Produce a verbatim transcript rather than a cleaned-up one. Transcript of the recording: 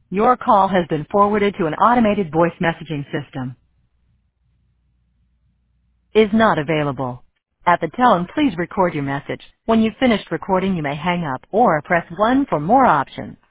Your call has been forwarded to an automated voice messaging system. Is not available. At the tone, please record your message. When you've finished recording, you may hang up or press one for more options.